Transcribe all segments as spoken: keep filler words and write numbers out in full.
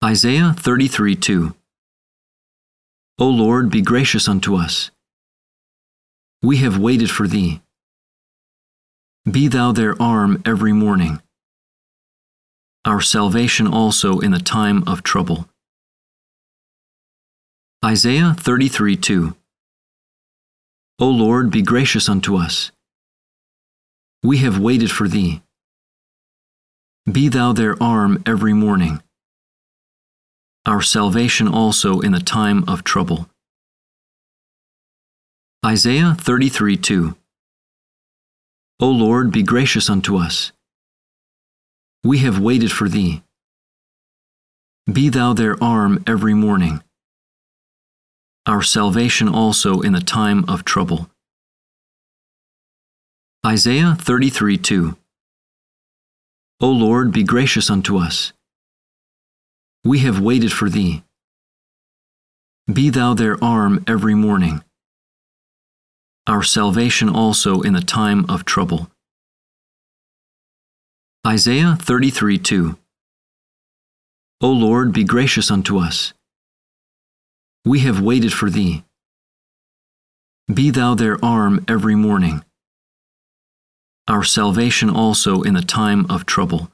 Isaiah thirty-three two. O Lord, be gracious unto us. We have waited for Thee. Be Thou their arm every morning, our salvation also in the time of trouble. Isaiah thirty-three two. O Lord, be gracious unto us. We have waited for Thee. Be Thou their arm every morning, our salvation also in the time of trouble. Isaiah thirty-three two. O Lord, be gracious unto us. We have waited for Thee. Be Thou their arm every morning, our salvation also in the time of trouble. Isaiah thirty-three two. O Lord, be gracious unto us. We have waited for Thee. Be Thou their arm every morning, our salvation also in the time of trouble. Isaiah thirty-three two. O Lord, be gracious unto us. We have waited for Thee. Be Thou their arm every morning, our salvation also in the time of trouble.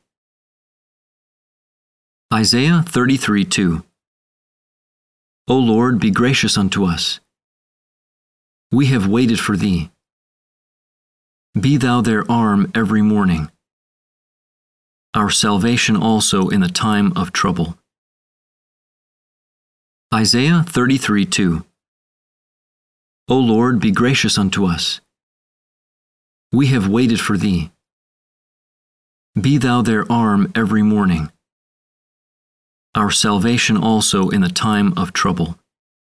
Isaiah thirty-three two. O Lord, be gracious unto us. We have waited for Thee. Be Thou their arm every morning, our salvation also in the time of trouble. Isaiah thirty-three two. O Lord, be gracious unto us. We have waited for Thee. Be Thou their arm every morning, our salvation also in the time of trouble.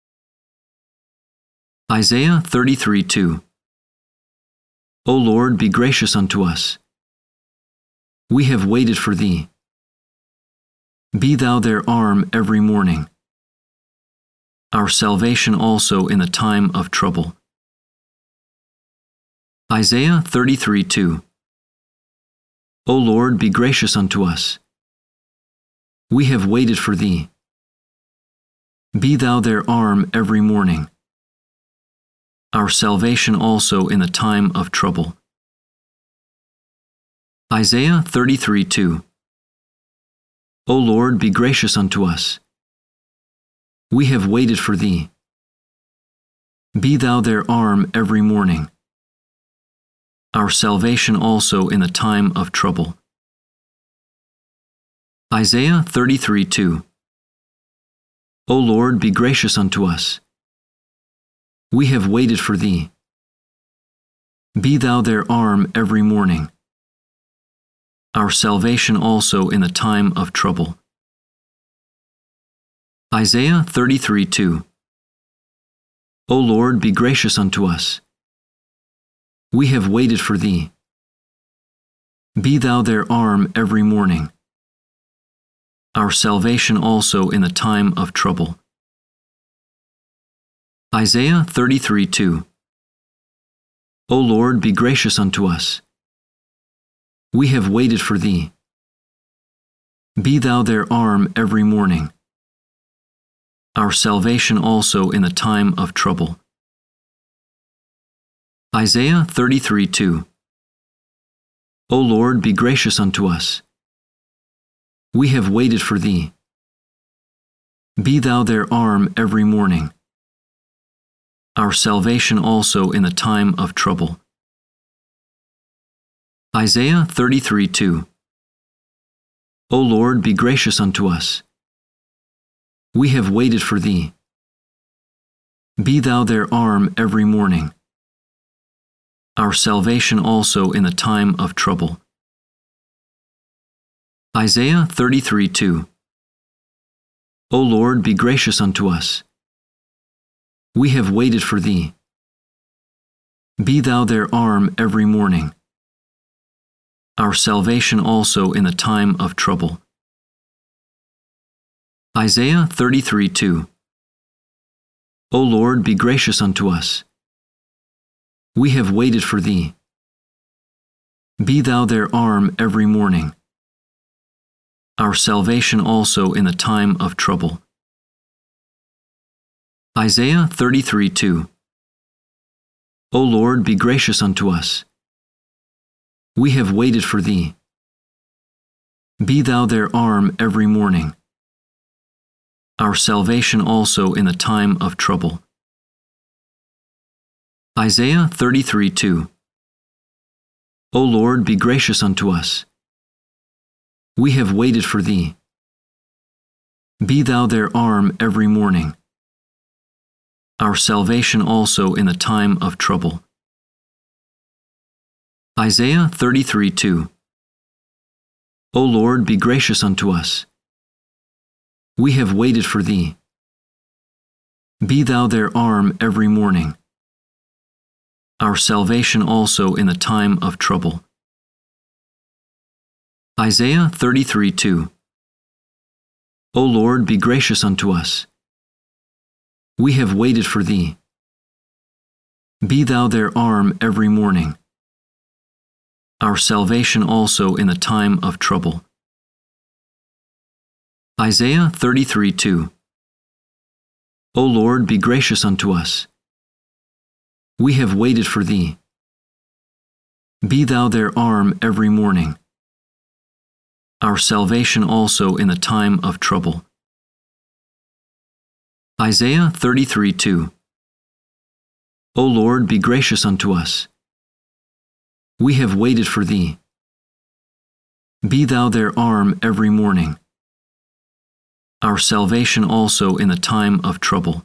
Isaiah thirty-three two. O Lord, be gracious unto us. We have waited for Thee. Be Thou their arm every morning, our salvation also in the time of trouble. Isaiah thirty-three two. O Lord, be gracious unto us. We have waited for Thee. Be Thou their arm every morning, our salvation also in the time of trouble. Isaiah thirty-three two. O Lord, be gracious unto us. We have waited for Thee. Be Thou their arm every morning, our salvation also in the time of trouble. Isaiah thirty-three two. O Lord, be gracious unto us. We have waited for Thee. Be Thou their arm every morning, our salvation also in the time of trouble. Isaiah thirty-three two. O Lord, be gracious unto us. We have waited for Thee. Be Thou their arm every morning, our salvation also in the time of trouble. Isaiah thirty-three two. O Lord, be gracious unto us. We have waited for Thee. Be Thou their arm every morning, our salvation also in the time of trouble. Isaiah thirty-three two. O Lord, be gracious unto us. We have waited for Thee. Be Thou their arm every morning, our salvation also in the time of trouble. Isaiah thirty-three two. O Lord, be gracious unto us. We have waited for Thee. Be Thou their arm every morning, our salvation also in the time of trouble. Isaiah thirty-three two. O Lord, be gracious unto us. We have waited for Thee. Be Thou their arm every morning, our salvation also in the time of trouble. Isaiah thirty-three two. O Lord, be gracious unto us. We have waited for Thee. Be Thou their arm every morning, our salvation also in the time of trouble. Isaiah thirty-three two. O Lord, be gracious unto us. We have waited for thee. Be thou their arm every morning, our salvation also in the time of trouble. Isaiah thirty-three two. O Lord, be gracious unto us. We have waited for thee. Be thou their arm every morning, our salvation also in the time of trouble. Isaiah thirty-three two. O Lord, be gracious unto us. We have waited for thee. Be thou their arm every morning, our salvation also in the time of trouble. Isaiah thirty-three two. O Lord, be gracious unto us. We have waited for thee. Be thou their arm every morning, our salvation also in the time of trouble. Isaiah thirty-three two. O Lord, be gracious unto us. We have waited for thee. Be thou their arm every morning, our salvation also in the time of trouble. Isaiah thirty-three two. O Lord, be gracious unto us. We have waited for thee. Be thou their arm every morning, our salvation also in the time of trouble.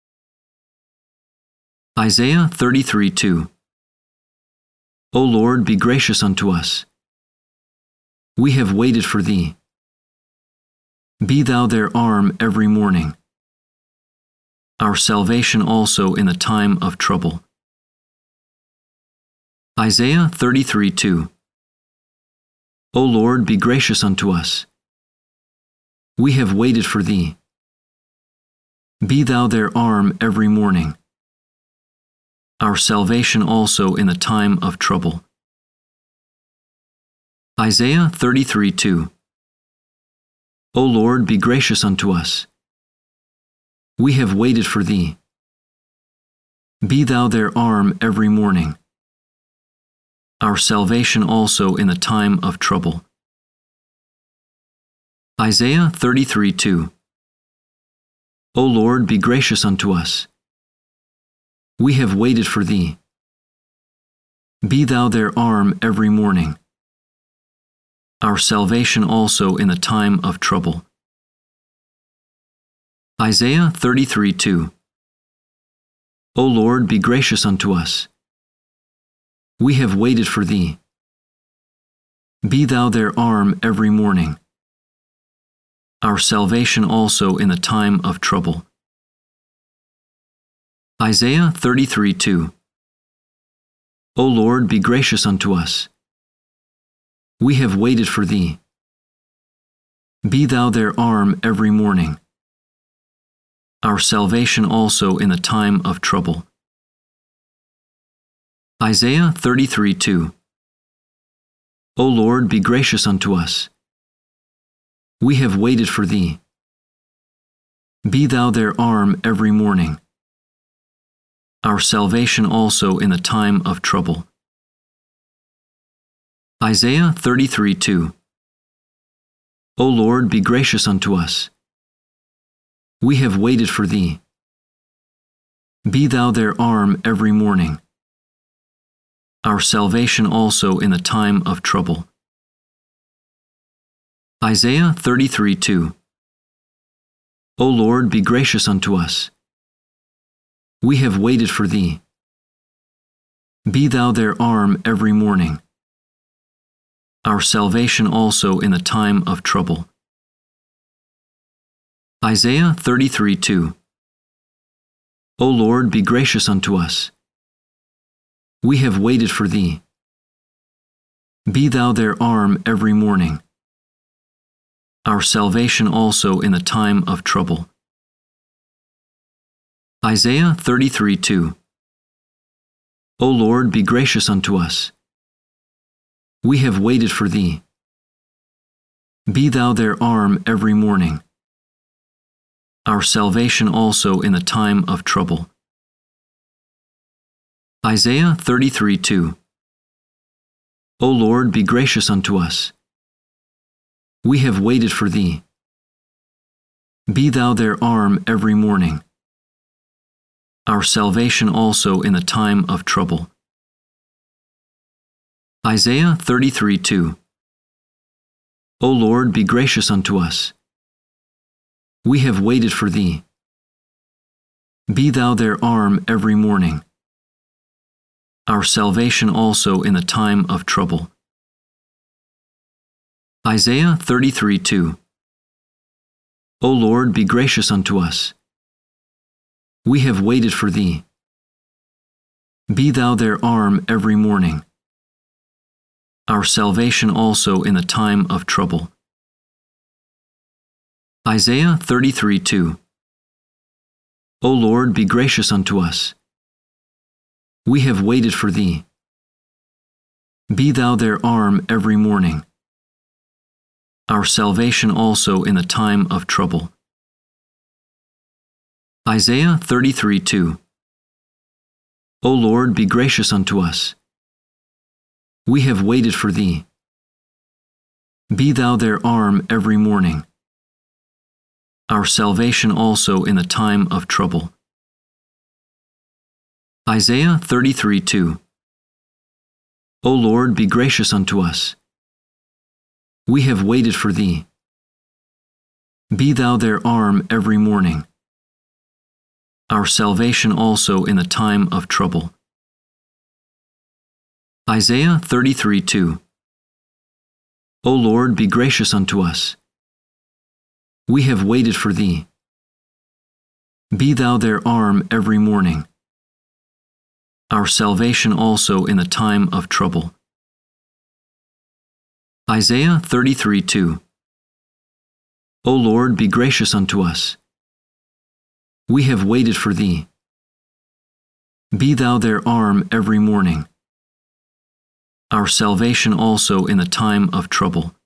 Isaiah thirty-three two. O Lord, be gracious unto us. We have waited for thee. Be thou their arm every morning, our salvation also in the time of trouble. Isaiah thirty-three two. O Lord, be gracious unto us. We have waited for thee. Be thou their arm every morning, our salvation also in the time of trouble. Isaiah thirty-three two. O Lord, be gracious unto us. We have waited for thee. Be thou their arm every morning, our salvation also in the time of trouble. Isaiah thirty-three two. O Lord, be gracious unto us. We have waited for thee. Be thou their arm every morning, our salvation also in the time of trouble. Isaiah thirty-three two. O Lord, be gracious unto us. We have waited for thee. Be thou their arm every morning, our salvation also in the time of trouble. Isaiah thirty-three two. O Lord, be gracious unto us. We have waited for thee. Be thou their arm every morning, our salvation also in the time of trouble. Isaiah thirty-three two. O Lord, be gracious unto us. We have waited for thee. Be thou their arm every morning, our salvation also in the time of trouble. Isaiah thirty-three two. O Lord, be gracious unto us. We have waited for thee. Be thou their arm every morning, our salvation also in the time of trouble. Isaiah thirty-three two. O Lord, be gracious unto us. We have waited for thee. Be thou their arm every morning, our salvation also in the time of trouble. Isaiah thirty-three two. O Lord, be gracious unto us. We have waited for thee. Be thou their arm every morning, our salvation also in the time of trouble. Isaiah thirty-three two. O Lord, be gracious unto us. We have waited for thee. Be thou their arm every morning, our salvation also in the time of trouble. Isaiah thirty-three two. O Lord, be gracious unto us. We have waited for thee. Be thou their arm every morning, our salvation also in the time of trouble. Isaiah thirty-three two. O Lord, be gracious unto us. We have waited for thee. Be thou their arm every morning, our salvation also in the time of trouble. Isaiah thirty-three two. O Lord, be gracious unto us. We have waited for thee. Be thou their arm every morning, our salvation also in the time of trouble. Isaiah thirty-three two. O Lord, be gracious unto us. We have waited for thee. Be thou their arm every morning, our salvation also in the time of trouble. Isaiah thirty-three two. O Lord, be gracious unto us. We have waited for thee. Be thou their arm every morning, our salvation also in the time of trouble. Isaiah thirty-three two. O Lord, be gracious unto us. We have waited for thee. Be thou their arm every morning, our salvation also in the time of trouble. Isaiah thirty-three two. O Lord, be gracious unto us. We have waited for thee. Be thou their arm every morning, our salvation also in the time of trouble. Isaiah thirty-three two. O Lord, be gracious unto us. We have waited for thee. Be thou their arm every morning, our salvation also in the time of trouble.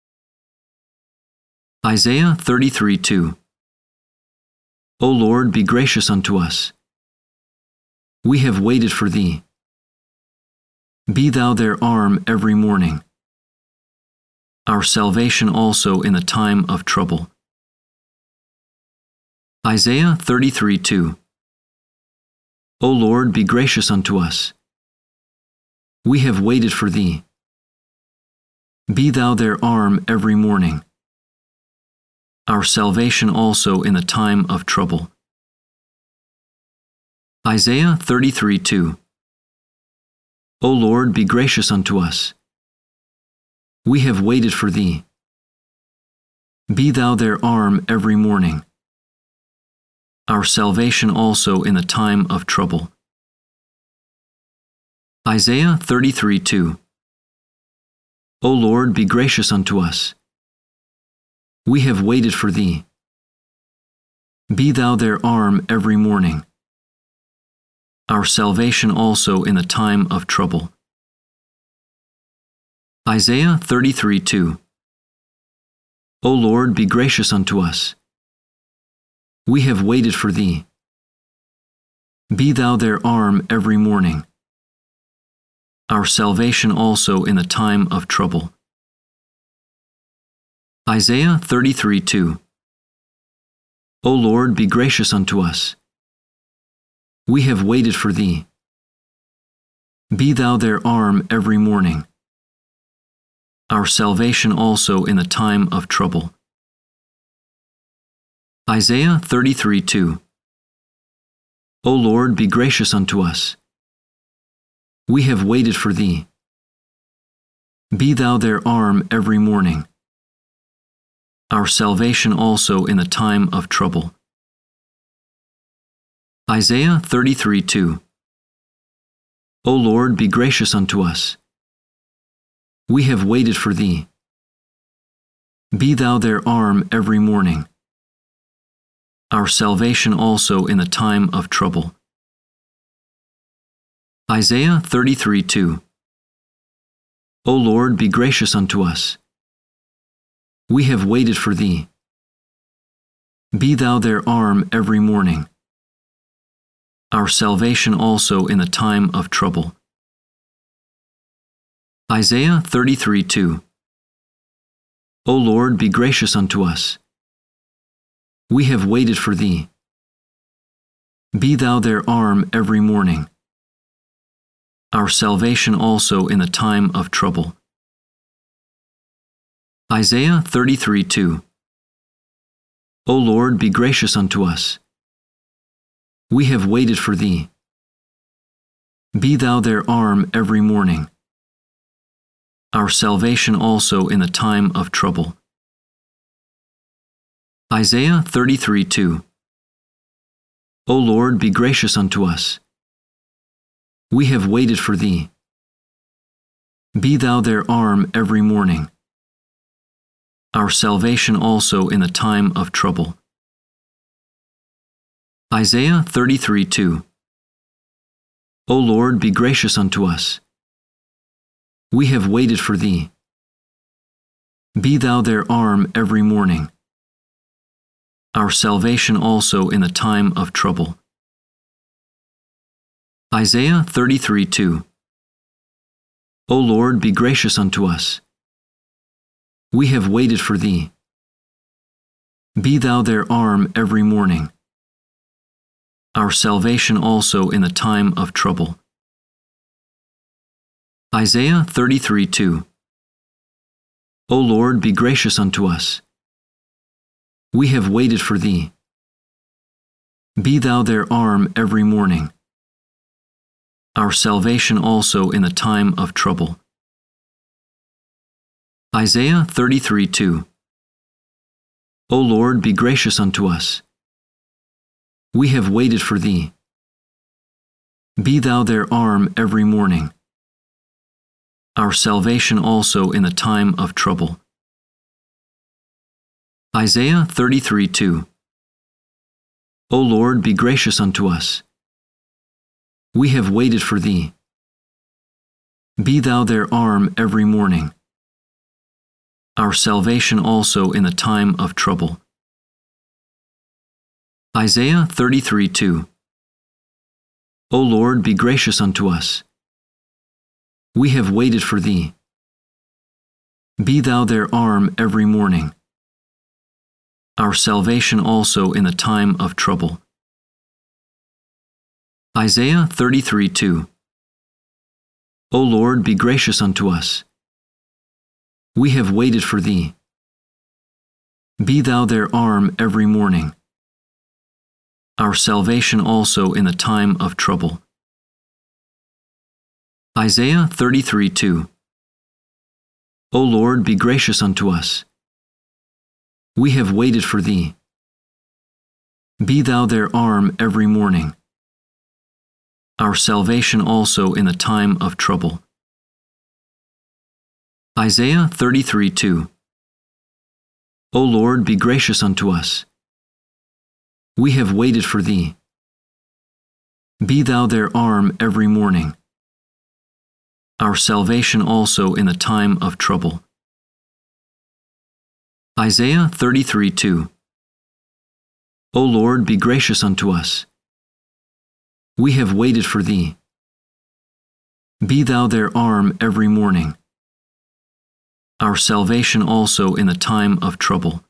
Isaiah thirty-three two. O Lord, be gracious unto us. We have waited for thee. Be thou their arm every morning, our salvation also in the time of trouble. Isaiah thirty-three two. O Lord, be gracious unto us. We have waited for thee. Be thou their arm every morning, our salvation also in the time of trouble. Isaiah thirty-three two. O Lord, be gracious unto us. We have waited for thee. Be thou their arm every morning, our salvation also in the time of trouble. Isaiah thirty-three two. O Lord, be gracious unto us. We have waited for thee. Be thou their arm every morning, our salvation also in the time of trouble. Isaiah thirty-three two. O Lord, be gracious unto us. We have waited for thee. Be thou their arm every morning, our salvation also in the time of trouble. Isaiah thirty-three two. O Lord, be gracious unto us. We have waited for thee. Be thou their arm every morning, our salvation also in the time of trouble. Isaiah thirty-three two. O Lord, be gracious unto us. We have waited for thee. Be thou their arm every morning, our salvation also in the time of trouble. Isaiah thirty-three two. O Lord, be gracious unto us. We have waited for thee. Be thou their arm every morning, our salvation also in the time of trouble. Isaiah thirty-three two. O Lord, be gracious unto us. We have waited for thee. Be thou their arm every morning, our salvation also in the time of trouble. Isaiah thirty-three two. O Lord, be gracious unto us. We have waited for thee. Be thou their arm every morning, our salvation also in the time of trouble. Isaiah thirty-three two. O Lord, be gracious unto us. We have waited for thee. Be thou their arm every morning, our salvation also in the time of trouble. Isaiah thirty-three two. O Lord, be gracious unto us. We have waited for thee. Be thou their arm every morning, our salvation also in the time of trouble. Isaiah thirty-three two. O Lord, be gracious unto us. We have waited for thee. Be thou their arm every morning, our salvation also in the time of trouble. Isaiah thirty-three two. O Lord, be gracious unto us. We have waited for thee. Be thou their arm every morning, our salvation also in the time of trouble. Isaiah thirty-three two. O Lord, be gracious unto us. We have waited for thee. Be thou their arm every morning, our salvation also in the time of trouble. Isaiah thirty-three two. O Lord, be gracious unto us. We have waited for thee. Be thou their arm every morning, our salvation also in the time of trouble. Isaiah thirty-three two. O Lord, be gracious unto us. We have waited for thee. Be thou their arm every morning, our salvation also in the time of trouble. Isaiah thirty-three two. O Lord, be gracious unto us. We have waited for thee. Be thou their arm every morning, our salvation also in the time of trouble. Isaiah thirty-three two. O Lord, be gracious unto us. We have waited for thee. Be thou their arm every morning, our salvation also in the time of trouble. Isaiah thirty-three two. O Lord, be gracious unto us. We have waited for thee. Be thou their arm every morning, our salvation also in the time of trouble. Isaiah thirty-three two. O Lord, be gracious unto us. We have waited for thee. Be thou their arm every morning, our salvation also in the time of trouble. Isaiah thirty-three two. O Lord, be gracious unto us. We have waited for thee. Be thou their arm every morning, our salvation also in the time of trouble.